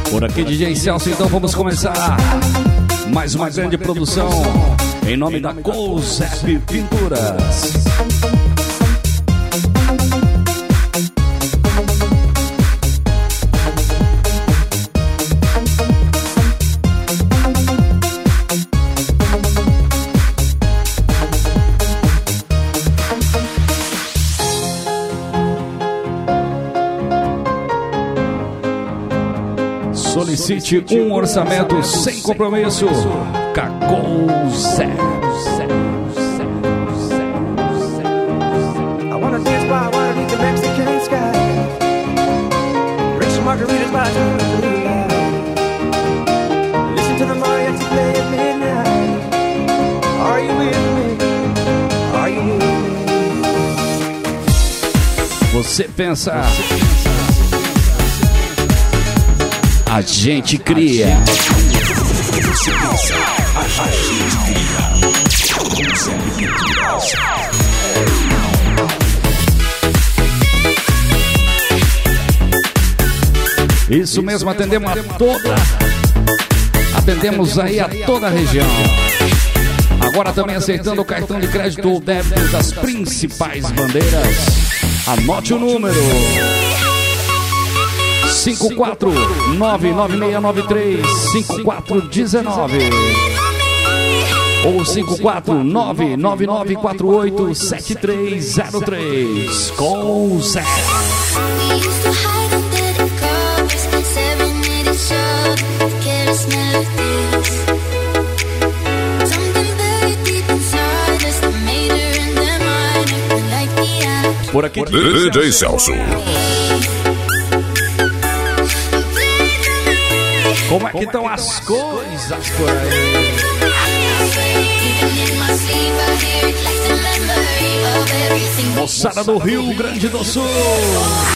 Por aqui, DJ Celso, então vamos começar mais uma grande produção em nome da Cousep Pinturas. Solicite um orçamento sem compromisso. Cousep. I wanna dance by water beneath the Mexican sky. Drink some margaritas by the blue light. Listen to the mariachi play at midnight. Are you with me? Are you with me? Você pensa, a gente cria. Você pensa, a gente cria. Cousep Pinturas. Isso mesmo, atendemos aí a toda a região. Agora também aceitando o cartão de crédito ou débito das principais bandeiras. Anote o número: 54996935419 ou 54999487303. Cousep. Por aqui, DJ Celso. como é que estão as coisas por aí? Moçada do Rio Grande do Sul.